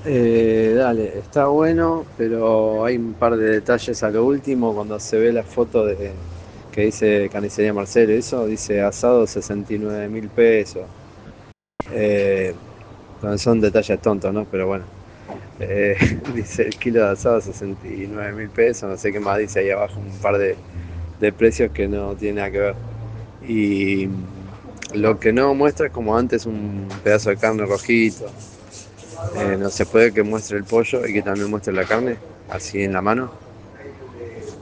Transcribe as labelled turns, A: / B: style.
A: Dale, está bueno, pero hay un par de detalles a lo último cuando se ve la foto de que dice Carnicería Marcelo, eso dice asado 69.000 pesos. Eh, son detalles tontos, ¿no? Pero bueno, eh, dice el kilo de asado 69.000 pesos, no sé qué más dice ahí abajo, un par de precios que no tienen nada que ver. Y lo que no muestra es como antes un pedazo de carne rojito. No se puede que muestre el pollo y que también muestre la carne, así en la mano.